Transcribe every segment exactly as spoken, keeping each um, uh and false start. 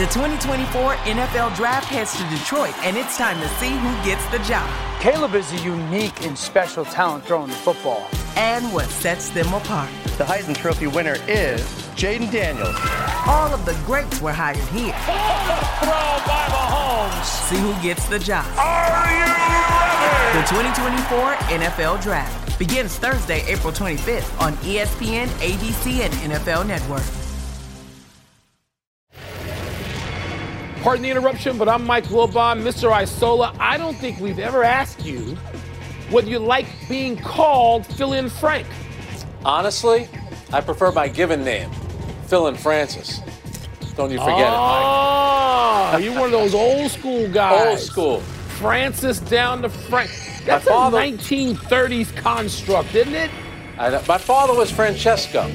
The twenty twenty-four N F L Draft heads to Detroit, and it's time to see who gets the job. Caleb is a unique and special talent throwing the football. And what sets them apart. The Heisman Trophy winner is Jaden Daniels. All of the greats were hired here. Throw by Mahomes. See who gets the job. Are you ready? The twenty twenty-four N F L Draft begins Thursday, April twenty-fifth on E S P N, A B C, and N F L Network. Pardon the interruption, but I'm Mike Wilbon, Mister Isola. I don't think we've ever asked you whether you like being called Fill-In Frank. Honestly, I prefer my given name, Fill-In Francis. Don't you forget oh, it, Mike. You're one of those old school guys. Old school. Francis down to Frank. That's father, a nineteen thirties construct, isn't it? I, my father was Francesco.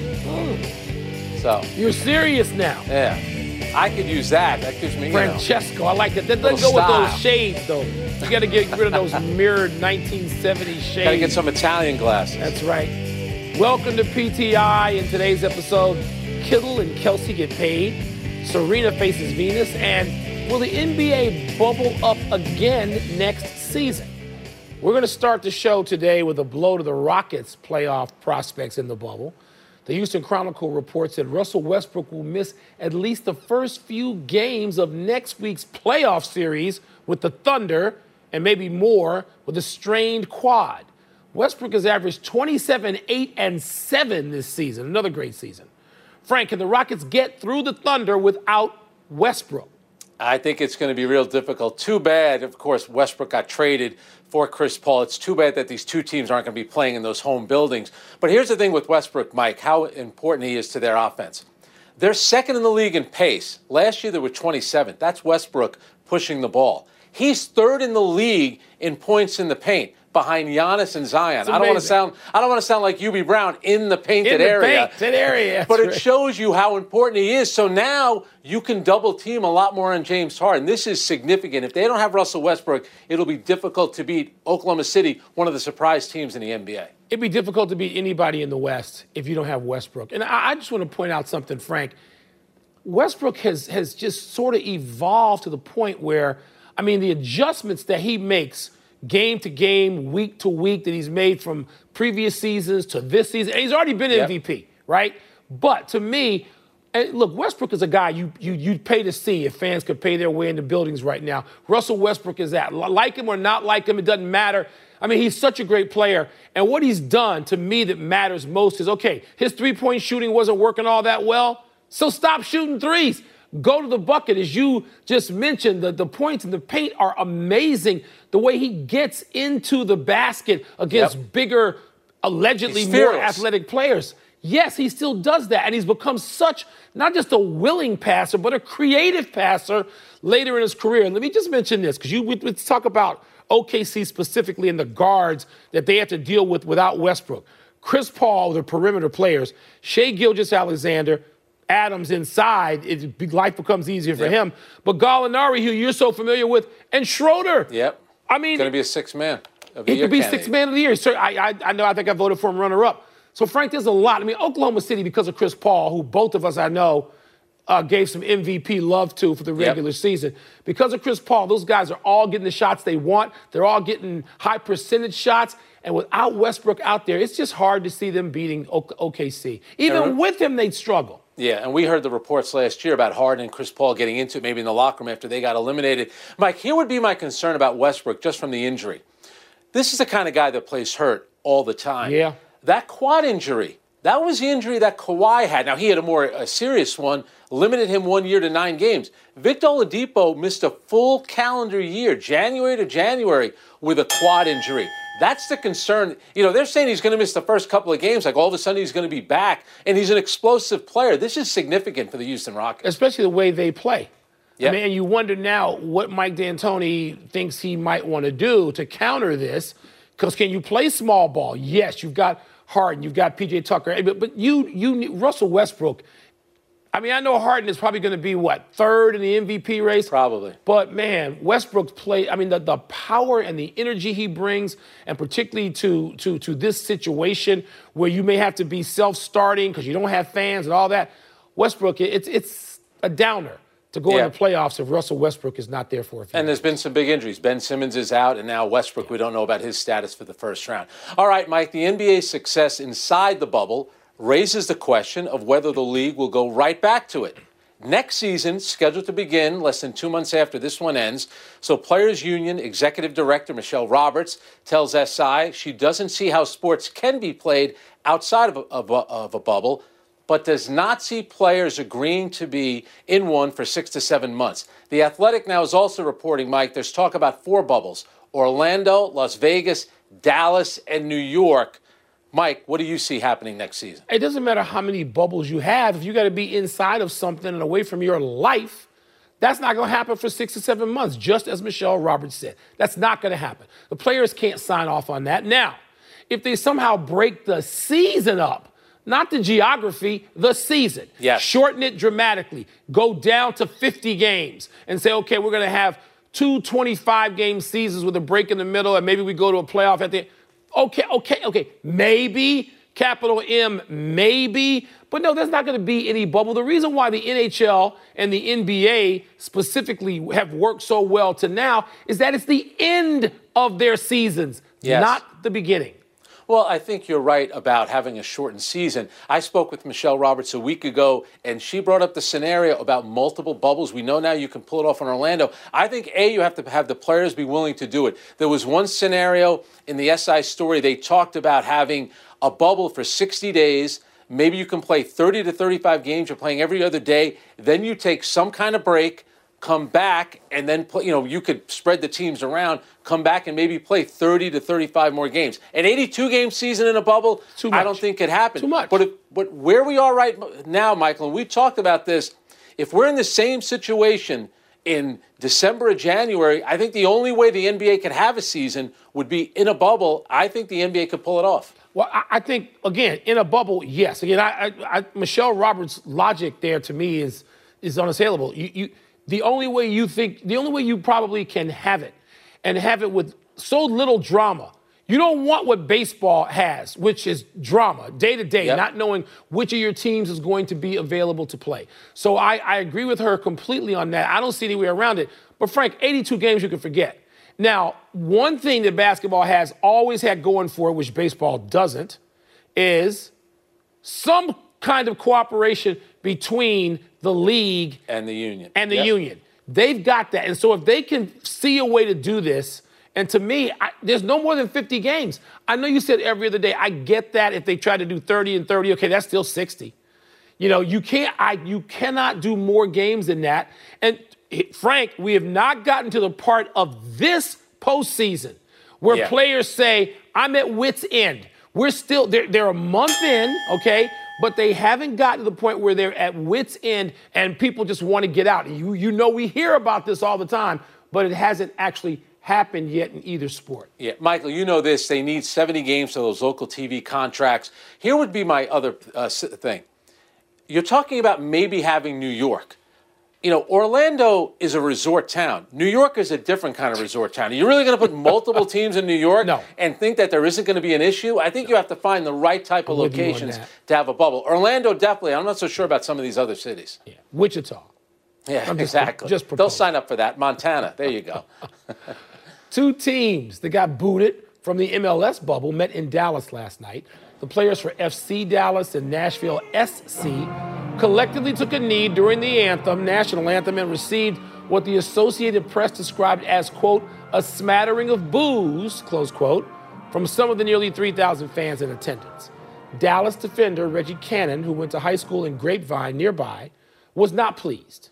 Mm. So you're serious now. Yeah. I could use that. That gives me, you Francesco, know, I like that. That doesn't go style. With those shades, though. You got to get rid of those mirrored nineteen seventies shades. Got to get some Italian glasses. That's right. Welcome to P T I. In today's episode, Kittle and Kelsey get paid. Serena faces Venus. And will the N B A bubble up again next season? We're going to start the show today with a blow to the Rockets' playoff prospects in the bubble. The Houston Chronicle reports that Russell Westbrook will miss at least the first few games of next week's playoff series with the Thunder, and maybe more with a strained quad. Westbrook has averaged twenty-seven, eight, and seven this season. Another great season. Frank, can the Rockets get through the Thunder without Westbrook? I think it's going to be real difficult. Too bad, of course, Westbrook got traded for Chris Paul. It's too bad that these two teams aren't going to be playing in those home buildings. But here's the thing with Westbrook, Mike, how important he is to their offense. They're second in the league in pace. Last year they were twenty-seventh. That's Westbrook pushing the ball. He's third in the league in points in the paint, behind Giannis and Zion. I don't want to sound I don't want to sound like Hubie Brown in the painted in the area. Painted area. But it right. shows you how important he is. So now you can double team a lot more on James Harden. This is significant. If they don't have Russell Westbrook, it'll be difficult to beat Oklahoma City, one of the surprise teams in the N B A. It'd be difficult to beat anybody in the West if you don't have Westbrook. And I, I just want to point out something, Frank. Westbrook has has just sort of evolved to the point where, I mean, the adjustments that he makes game to game, week to week, that he's made from previous seasons to this season. And he's already been yep. M V P, right? But to me, and look, Westbrook is a guy you, you, you'd pay to see if fans could pay their way into buildings right now. Russell Westbrook is that. Like him or not like him, it doesn't matter. I mean, he's such a great player. And what he's done to me that matters most is, okay, his three-point shooting wasn't working all that well, so stop shooting threes. Go to the bucket. As you just mentioned, the, the points in the paint are amazing. The way he gets into the basket against yep. bigger, allegedly more athletic players. Yes, he still does that. And he's become such, not just a willing passer, but a creative passer later in his career. And let me just mention this, because you we, let's talk about O K C specifically and the guards that they have to deal with without Westbrook. Chris Paul, the perimeter players, Shai Gilgeous-Alexander, Adams inside, it, life becomes easier for yep. him. But Gallinari, who you're so familiar with, and Schroeder. Yep. I mean, going to be a sixth man of the he year. He could be candidate. sixth man of the year. So I, I, I know. I think I voted for him runner-up. So Frank, there's a lot. I mean, Oklahoma City, because of Chris Paul, who both of us I know uh, gave some M V P love to for the regular yep. season. Because of Chris Paul, those guys are all getting the shots they want. They're all getting high percentage shots. And without Westbrook out there, it's just hard to see them beating O K C. Even and, with him, they'd struggle. Yeah, and we heard the reports last year about Harden and Chris Paul getting into it maybe in the locker room after they got eliminated. Mike, here would be my concern about Westbrook just from the injury. This is the kind of guy that plays hurt all the time. Yeah. That quad injury, that was the injury that Kawhi had. Now, he had a more a serious one, limited him one year to nine games. Victor Oladipo missed a full calendar year, January to January, with a quad injury. That's the concern. You know, they're saying he's going to miss the first couple of games, like all of a sudden he's going to be back, and he's an explosive player. This is significant for the Houston Rockets. Especially the way they play. Yep. I mean, and you wonder now what Mike D'Antoni thinks he might want to do to counter this, because can you play small ball? Yes, you've got Harden, you've got P J Tucker, but, but you, you, Russell Westbrook, I mean, I know Harden is probably going to be, what, third in the M V P race? Probably. But, man, Westbrook's play, I mean, the, the power and the energy he brings, and particularly to, to, to this situation where you may have to be self-starting because you don't have fans and all that, Westbrook, it's, it's a downer to go Yeah. in the playoffs if Russell Westbrook is not there for a few. And there's been some big injuries. Ben Simmons is out, and now Westbrook, we don't know about his status for the first round. All right, Mike, the N B A's success inside the bubble raises the question of whether the league will go right back to it. Next season, scheduled to begin less than two months after this one ends. So Players Union Executive Director Michelle Roberts tells S I she doesn't see how sports can be played outside of a, of a, of a bubble, but does not see players agreeing to be in one for six to seven months. The Athletic now is also reporting, Mike, there's talk about four bubbles: Orlando, Las Vegas, Dallas, and New York. Mike, what do you see happening next season? It doesn't matter how many bubbles you have. If you got to be inside of something and away from your life, that's not going to happen for six to seven months, just as Michelle Roberts said. That's not going to happen. The players can't sign off on that. Now, if they somehow break the season up, not the geography, the season, yes. shorten it dramatically, go down to fifty games and say, okay, we're going to have two twenty-five game seasons with a break in the middle, and maybe we go to a playoff at the end. Okay, okay, okay. Maybe, capital M, maybe. But no, there's not going to be any bubble. The reason why the N H L and the N B A specifically have worked so well to now is that it's the end of their seasons, yes. not the beginning. Well, I think you're right about having a shortened season. I spoke with Michelle Roberts a week ago, and she brought up the scenario about multiple bubbles. We know now you can pull it off in Orlando. I think, A, you have to have the players be willing to do it. There was one scenario in the S I story. They talked about having a bubble for sixty days. Maybe you can play thirty to thirty-five games. You're playing every other day. Then you take some kind of break, come back, and then play, you know, you could spread the teams around, come back and maybe play thirty to thirty-five more games. An eighty-two game season in a bubble, Too much. I don't think could happen. Too much. But, if, but where we are right now, Michael, and we talked about this, if we're in the same situation in December or January, I think the only way the N B A could have a season would be in a bubble. I think the N B A could pull it off. Well, I, I think, again, in a bubble, yes. Again, I, I, I, Michelle Roberts' logic there to me is, is unassailable. You, you The only way you think, the only way you probably can have it and have it with so little drama. You don't want what baseball has, which is drama, day to day, Yep. not knowing which of your teams is going to be available to play. So I, I agree with her completely on that. I don't see any way around it. But Frank, eighty-two games you can forget. Now, one thing that basketball has always had going for it, which baseball doesn't, is some kind of cooperation between the league And the union. and the Yep. union. They've got that. And so if they can see a way to do this, and to me, I, there's no more than fifty games. I know you said every other day. I get that. If they try to do thirty and thirty, okay, that's still sixty. You know, you can't, I, you cannot do more games than that. And Frank, we have not gotten to the part of this postseason where Yeah. players say, I'm at wit's end. We're still, they're, they're a month in, okay? But they haven't gotten to the point where they're at wit's end and people just want to get out. You, you know, we hear about this all the time, but it hasn't actually happened yet in either sport. Yeah, Michael, you know this. They need seventy games for those local T V contracts. Here would be my other uh, thing. You're talking about maybe having New York. You know, Orlando is a resort town. New York is a different kind of resort town. Are you really going to put multiple teams in New York No. and think that there isn't going to be an issue? I think you have to find the right type of I'm with you on locations that. to have a bubble. Orlando, definitely. I'm not so sure about some of these other cities. Yeah. Wichita. Yeah, I'm just- exactly. just They'll proposing. sign up for that. Montana. There you go. Two teams that got booted from the M L S bubble met in Dallas last night. The players for F C Dallas and Nashville S C collectively took a knee during the anthem, national anthem, and received what the Associated Press described as, quote, a smattering of boos, close quote, from some of the nearly three thousand fans in attendance. Dallas defender Reggie Cannon, who went to high school in Grapevine nearby, was not pleased.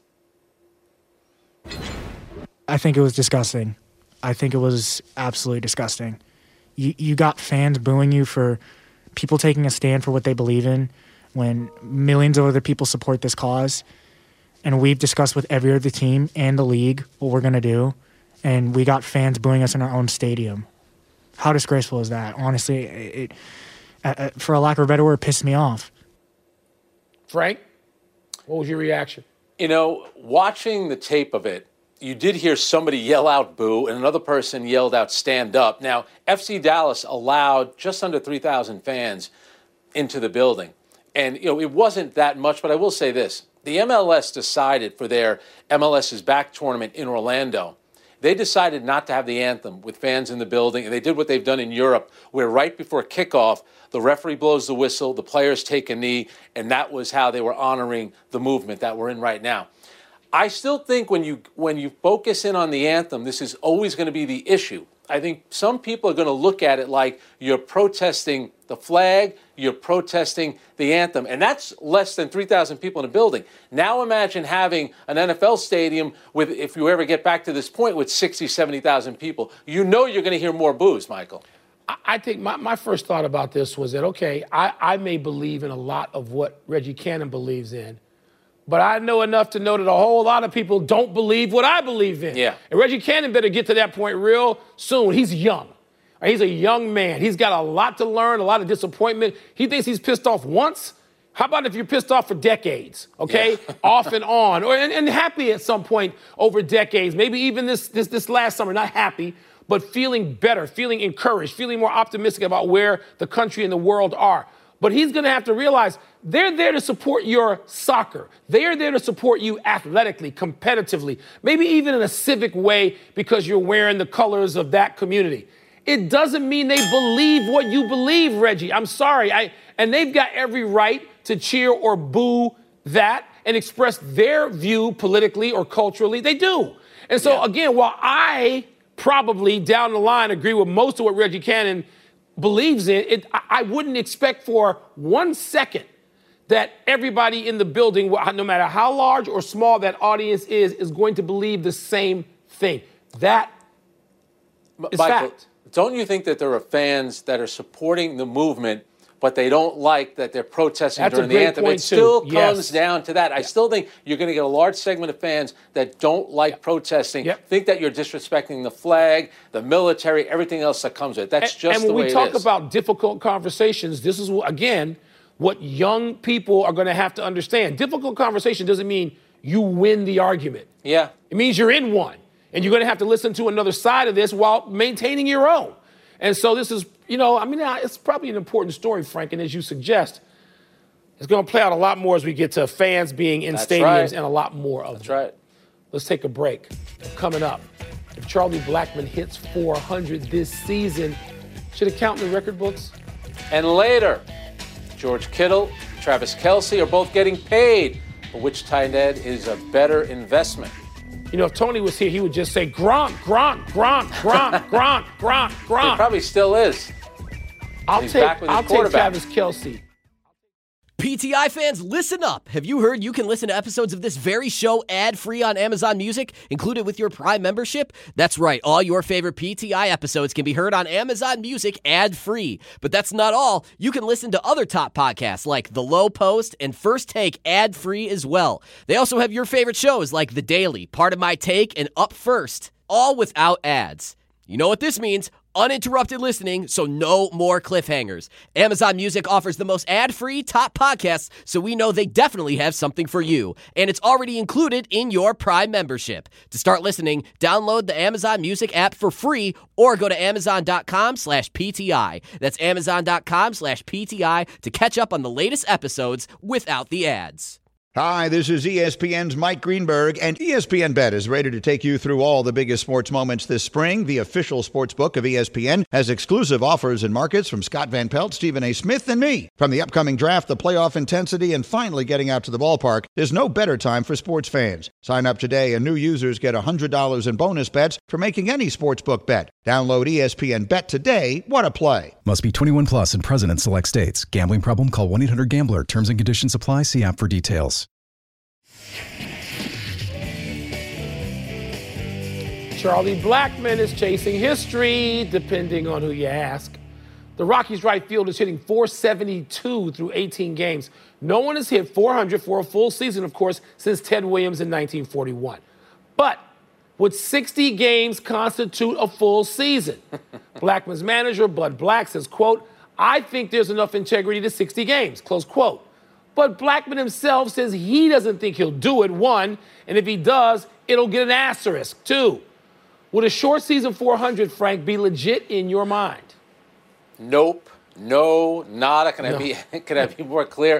I think it was disgusting. I think it was absolutely disgusting. You you got fans booing you for people taking a stand for what they believe in when millions of other people support this cause. And we've discussed with every other team and the league what we're going to do. And we got fans booing us in our own stadium. How disgraceful is that? Honestly, it, it uh, for a lack of a better word, it pissed me off. Frank, what was your reaction? You know, watching the tape of it, you did hear somebody yell out boo, and another person yelled out stand up. Now, F C Dallas allowed just under three thousand fans into the building. And, you know, it wasn't that much, but I will say this. the M L S decided for their M L S is Back tournament in Orlando, they decided not to have the anthem with fans in the building, and they did what they've done in Europe, where right before kickoff, the referee blows the whistle, the players take a knee, and that was how they were honoring the movement that we're in right now. I still think when you when you focus in on the anthem, this is always going to be the issue. I think some people are going to look at it like you're protesting the flag, you're protesting the anthem, and that's less than three thousand people in a building. Now imagine having an N F L stadium with, if you ever get back to this point, with sixty, seventy thousand people. You know you're going to hear more boos, Michael. I think my, my first thought about this was that, okay, I, I may believe in a lot of what Reggie Cannon believes in, but I know enough to know that a whole lot of people don't believe what I believe in. Yeah. And Reggie Cannon better get to that point real soon. He's young. He's a young man. He's got a lot to learn, a lot of disappointment. He thinks he's pissed off once. How about if you're pissed off for decades, okay? Yeah. Off and on, or and, and happy at some point over decades. Maybe even this, this, this last summer, not happy, but feeling better, feeling encouraged, feeling more optimistic about where the country and the world are. But he's going to have to realize they're there to support your soccer. They're there to support you athletically, competitively, maybe even in a civic way because you're wearing the colors of that community. It doesn't mean they believe what you believe, Reggie. I'm sorry. I, and they've got every right to cheer or boo that and express their view politically or culturally. They do. And so, yeah. again, while I probably down the line agree with most of what Reggie Cannon believes in, it, I wouldn't expect for one second that everybody in the building, no matter how large or small that audience is, is going to believe the same thing. That is Michael, fact. Don't you think that there are fans that are supporting the movement, but they don't like that they're protesting That's during a the great anthem? point It still too. comes Yes. down to that. I still think you're going to get a large segment of fans that don't like Yep. protesting, Yep. think that you're disrespecting the flag, the military, everything else that comes with it. That's and, just and the way when we talk it is. about difficult conversations, this is, again, what young people are going to have to understand. Difficult conversation doesn't mean you win the argument. Yeah. It means you're in one, and you're going to have to listen to another side of this while maintaining your own. And so this is, you know, I mean, it's probably an important story, Frank, and as you suggest, it's going to play out a lot more as we get to fans being in That's stadiums right. and a lot more of That's them. right. Let's take a break. Coming up, if Charlie Blackmon hits four hundred this season, should it count in the record books? And later, George Kittle, Travis Kelce are both getting paid, for which tight end is a better investment. You know, if Tony was here, he would just say, Gronk, Gronk, Gronk, Gronk, Gronk, Gronk, Gronk. He probably still is. I'll He's take, back with his I'll take quarterback. Travis Kelce. P T I fans, listen up. Have you heard you can listen to episodes of this very show ad-free on Amazon Music, included with your Prime membership? That's right. All your favorite P T I episodes can be heard on Amazon Music ad-free. But that's not all. You can listen to other top podcasts like The Low Post and First Take ad-free as well. They also have your favorite shows like The Daily, Part of My Take, and Up First, all without ads. You know what this means? Uninterrupted listening, so no more cliffhangers. Amazon Music offers the most ad-free top podcasts, so we know they definitely have something for you. And it's already included in your Prime membership. To start listening, download the Amazon Music app for free or go to amazon.com slash PTI. That's amazon.com slash PTI to catch up on the latest episodes without the ads. Hi, this is E S P N's Mike Greenberg, and E S P N Bet is ready to take you through all the biggest sports moments this spring. The official sports book of E S P N has exclusive offers and markets from Scott Van Pelt, Stephen A. Smith, and me. From the upcoming draft, the playoff intensity, and finally getting out to the ballpark, there's no better time for sports fans. Sign up today, and new users get one hundred dollars in bonus bets for making any sportsbook bet. Download E S P N Bet today. What a play. Must be twenty-one plus and present in select states. Gambling problem? Call one eight hundred gambler. Terms and conditions apply. See app for details. Charlie Blackmon is chasing history, depending on who you ask. The Rockies' right field is hitting four seventy-two through eighteen games. No one has hit four hundred for a full season, of course, since Ted Williams in nineteen forty-one. But would sixty games constitute a full season? Blackmon's manager, Bud Black, says, quote, I think there's enough integrity to sixty games, close quote. But Blackmon himself says he doesn't think he'll do it, one, and if he does, it'll get an asterisk, two. Would a short season four hundred, Frank, be legit in your mind? Nope. No, nada. Can No. I be can I be more clear?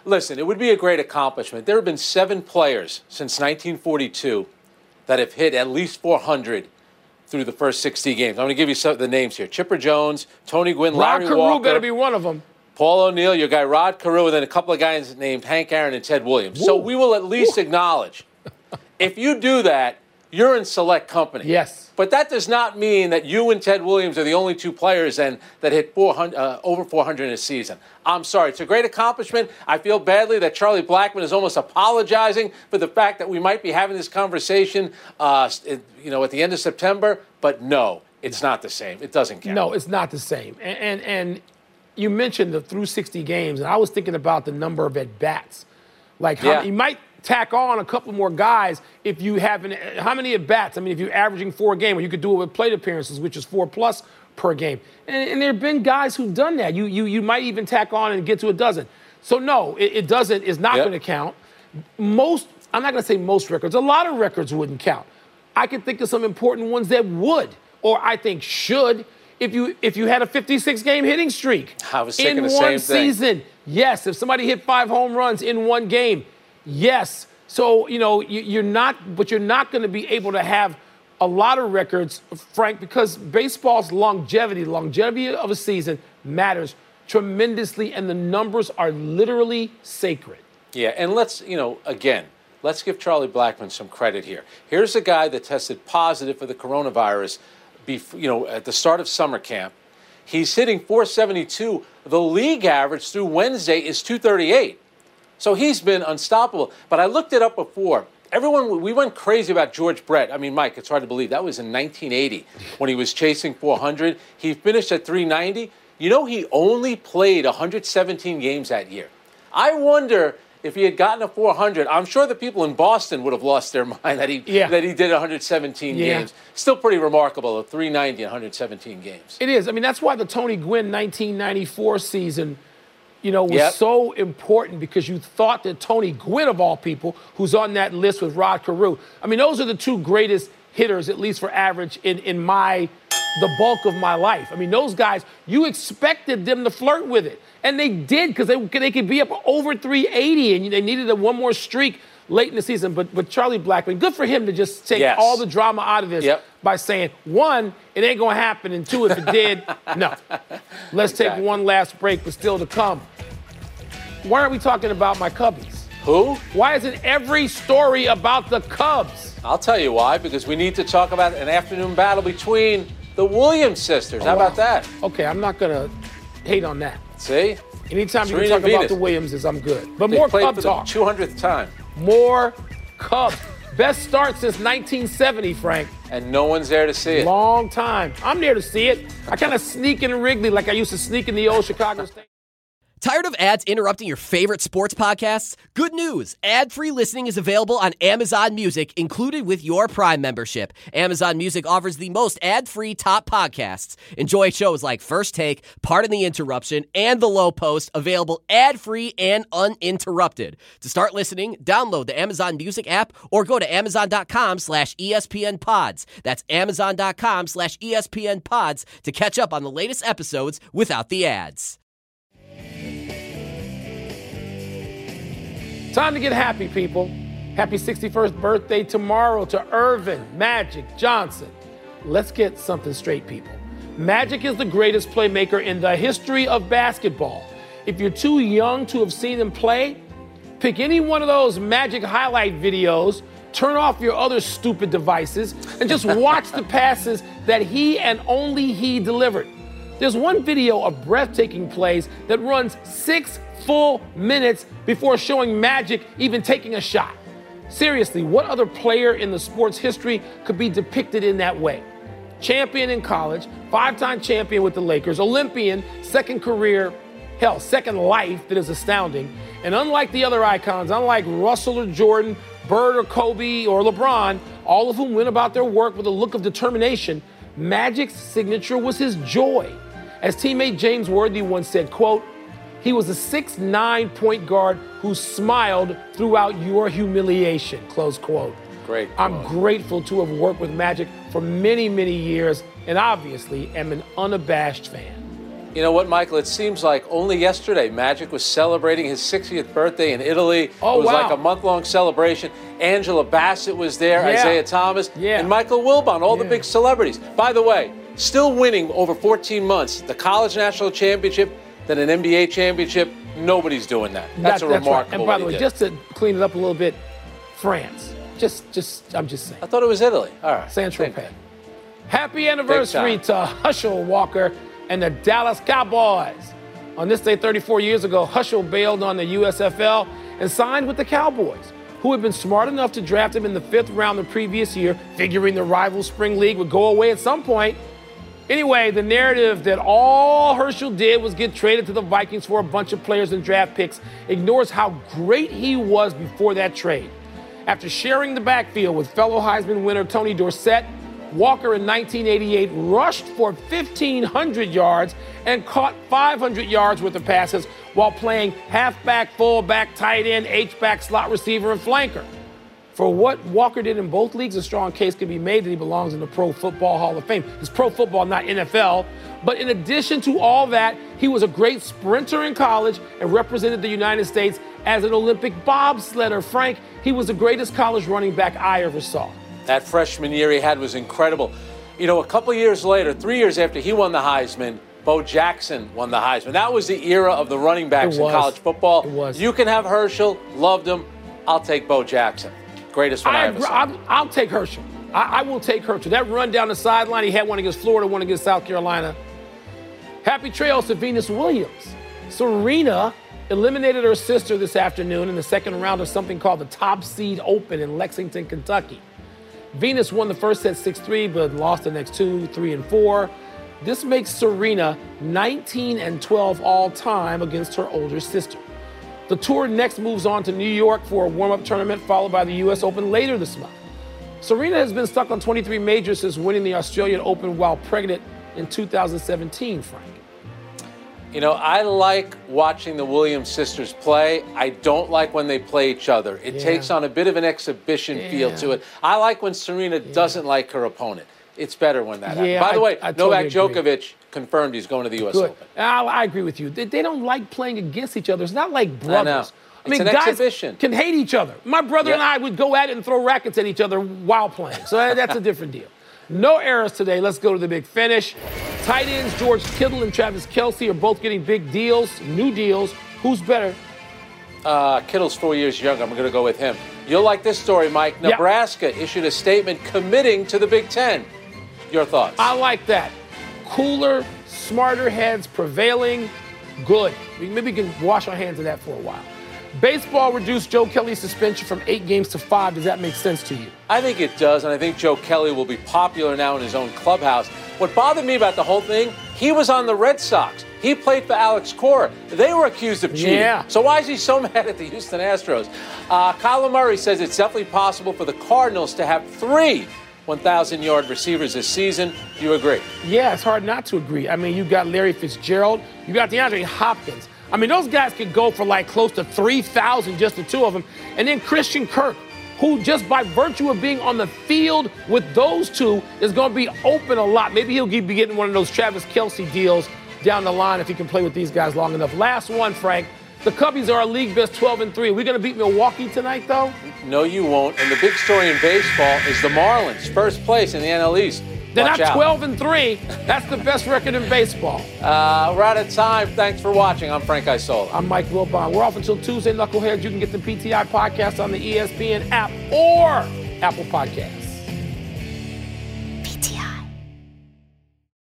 listen, it would be a great accomplishment. There have been seven players since nineteen forty-two that have hit at least four hundred through the first sixty games. I'm going to give you some of the names here. Chipper Jones, Tony Gwynn, Larry Rod Walker. Carew better be one of them. Paul O'Neill, your guy Rod Carew, and then a couple of guys named Hank Aaron and Ted Williams. Woo. So we will at least Woo. acknowledge, if you do that, you're in select company. Yes. But that does not mean that you and Ted Williams are the only two players then that hit four hundred, uh, over four hundred in a season. I'm sorry. It's a great accomplishment. I feel badly that Charlie Blackmon is almost apologizing for the fact that we might be having this conversation uh, you know, at the end of September. But no, it's not the same. It doesn't count. No, it's not the same. And, and, and you mentioned the through sixty games, and I was thinking about the number of at-bats. Like, how, yeah. you might tack on a couple more guys if you have an, how many at-bats? I mean, if you're averaging four a game, or you could do it with plate appearances, which is four plus per game. And, and there have been guys who've done that. You you you might even tack on and get to a dozen. So no, it, it doesn't. It's not yep. going to count. Most, I'm not going to say most records. A lot of records wouldn't count. I can think of some important ones that would, or I think should. If you if you had a fifty-six game hitting streak I was in thinking the one same thing. season, yes. If somebody hit five home runs in one game, yes. So, you know, you, you're not, but you're not going to be able to have a lot of records, Frank, because baseball's longevity, longevity of a season matters tremendously, and the numbers are literally sacred. Yeah, and let's, you know, again, let's give Charlie Blackmon some credit here. Here's a guy that tested positive for the coronavirus, before, you know, at the start of summer camp. He's hitting four seventy-two. The league average through Wednesday is two thirty-eight. So he's been unstoppable. But I looked it up before. Everyone, we went crazy about George Brett. I mean, Mike, it's hard to believe. That was in nineteen eighty when he was chasing four hundred. He finished at three ninety. You know, he only played one hundred seventeen games that year. I wonder if he had gotten a four hundred. I'm sure the people in Boston would have lost their mind that he yeah. that he did one hundred seventeen yeah. games. Still pretty remarkable, a three ninety and one hundred seventeen games. It is. I mean, that's why the Tony Gwynn nineteen ninety-four season, you know, was yep. so important, because you thought that Tony Gwynn, of all people, who's on that list with Rod Carew, I mean, those are the two greatest hitters, at least for average, in, in my, the bulk of my life. I mean, those guys, you expected them to flirt with it. And they did, because they, they could be up over three eighty, and they needed a one more streak late in the season. But but Charlie Blackmon, good for him to just take yes. all the drama out of this yep. by saying, one, it ain't going to happen, and two, if it did, no. Let's exactly. take one last break, but still to come. Why aren't we talking about my Cubbies? Who? Why isn't every story about the Cubs? I'll tell you why, because we need to talk about an afternoon battle between the Williams sisters. Oh, How wow. about that? Okay, I'm not going to hate on that. See? Anytime Serena you can talk Venus. about the Williamses, I'm good. But They more played Cub for talk. the two hundredth time. More Cubs. Best start since nineteen seventy, Frank. And no one's there to see it. Long time. I'm there to see it. I kind of sneak in Wrigley like I used to sneak in the old Chicago State. Tired of ads interrupting your favorite sports podcasts? Good news. Ad-free listening is available on Amazon Music, included with your Prime membership. Amazon Music offers the most ad-free top podcasts. Enjoy shows like First Take, Pardon the Interruption, and The Low Post, available ad-free and uninterrupted. To start listening, download the Amazon Music app or go to amazon.com slash ESPN pods. That's amazon.com slash ESPN pods to catch up on the latest episodes without the ads. Time to get happy, people. Happy sixty-first birthday tomorrow to Irvin Magic Johnson. Let's get something straight, people. Magic is the greatest playmaker in the history of basketball. If you're too young to have seen him play, pick any one of those Magic highlight videos, turn off your other stupid devices, and just watch the passes that he and only he delivered. There's one video of breathtaking plays that runs six full minutes before showing Magic even taking a shot. Seriously, what other player in the sport's history could be depicted in that way? Champion in college, five-time champion with the Lakers, Olympian, second career, hell, second life that is astounding. And unlike the other icons, unlike Russell or Jordan, Bird or Kobe or LeBron, all of whom went about their work with a look of determination, Magic's signature was his joy. As teammate James Worthy once said, quote, "He was a six nine point guard who smiled throughout your humiliation," close quote. Great quote. I'm grateful to have worked with Magic for many, many years, and obviously am an unabashed fan. You know what, Michael? It seems like only yesterday Magic was celebrating his sixtieth birthday in Italy. Oh, it was wow. like a month-long celebration. Angela Bassett was there, Yeah. Isaiah Thomas, Yeah. and Michael Wilbon, all Yeah. the big celebrities. By the way, still winning over fourteen months, the college national championship, then an N B A championship. Nobody's doing that. That's That- a that's remarkable right. And by the what way, he did. just to clean it up a little bit, France. Just, just, I'm just saying. I thought it was Italy. All right. Saint Same Tropez. thing. Happy anniversary to Hushel Walker and the Dallas Cowboys. On this day thirty-four years ago, Hushel bailed on the U S F L and signed with the Cowboys, who had been smart enough to draft him in the fifth round the previous year, figuring the rival spring league would go away at some point. Anyway, the narrative that all Herschel did was get traded to the Vikings for a bunch of players and draft picks ignores how great he was before that trade. After sharing the backfield with fellow Heisman winner Tony Dorsett, Walker in nineteen eighty-eight rushed for fifteen hundred yards and caught five hundred yards worth of passes while playing halfback, fullback, tight end, H-back, slot receiver, and flanker. For what Walker did in both leagues, a strong case can be made that he belongs in the Pro Football Hall of Fame. It's Pro Football, not N F L. But in addition to all that, he was a great sprinter in college and represented the United States as an Olympic bobsledder. Frank, he was the greatest college running back I ever saw. That freshman year he had was incredible. You know, a couple years later, three years after he won the Heisman, Bo Jackson won the Heisman. That was the era of the running backs It in was. college football. It was. You can have Herschel, loved him. I'll take Bo Jackson. Greatest one I, I ever agree. saw. I'll, I'll take Herschel. I, I will take Herschel. That run down the sideline, he had one against Florida, one against South Carolina. Happy trails to Venus Williams. Serena eliminated her sister this afternoon in the second round of something called the Top Seed Open in Lexington, Kentucky. Venus won the first set six three, but lost the next two, three, and four. This makes Serena nineteen and twelve all time against her older sister. The tour next moves on to New York for a warm-up tournament, followed by the U S Open later this month. Serena has been stuck on twenty-three majors since winning the Australian Open while pregnant in two thousand seventeen, Frank. You know, I like watching the Williams sisters play. I don't like when they play each other. It Yeah. takes on a bit of an exhibition feel Yeah. to it. I like when Serena doesn't like her opponent. It's better when that Yeah, happens. By the I- way, I totally Novak agree. Djokovic confirmed he's going to the U S Good. Open. I, I agree with you. They, they don't like playing against each other. It's not like brothers. I know. It's an guys exhibition. can hate each other. My brother Yeah. and I would go at it and throw rackets at each other while playing. So that- that's a different deal. No errors today. Let's go to the big finish. Tight ends George Kittle and Travis Kelce are both getting big deals, new deals. Who's better? Uh, Kittle's four years younger. I'm going to go with him. You'll like this story, Mike. Yeah. Nebraska issued a statement committing to the Big Ten. Your thoughts? I like that. Cooler, smarter heads prevailing. Good. We maybe can wash our hands of that for a while. Baseball reduced Joe Kelly's suspension from eight games to five. Does that make sense to you? I think it does, and I think Joe Kelly will be popular now in his own clubhouse. What bothered me about the whole thing, he was on the Red Sox. He played for Alex Cora. They were accused of cheating. Yeah. So why is he so mad at the Houston Astros? Uh, Kyler Murray says it's definitely possible for the Cardinals to have three one thousand yard receivers this season. Do you agree? Yeah, it's hard not to agree. I mean, you got Larry Fitzgerald, you got DeAndre Hopkins. I mean, those guys could go for like close to three thousand, just the two of them. And then Christian Kirk, who just by virtue of being on the field with those two is going to be open a lot. Maybe he'll be getting one of those Travis Kelce deals down the line if he can play with these guys long enough. Last one, Frank. The Cubbies are our league best twelve and three. Are we going to beat Milwaukee tonight, though? No, you won't. And the big story in baseball is the Marlins, first place in the N L East. They're Watch not out. twelve and three. That's the best record in baseball. Uh, we're out of time. Thanks for watching. I'm Frank Isola. I'm Mike Wilbon. We're off until Tuesday, Knuckleheads. You can get the P T I podcast on the E S P N app or Apple Podcasts.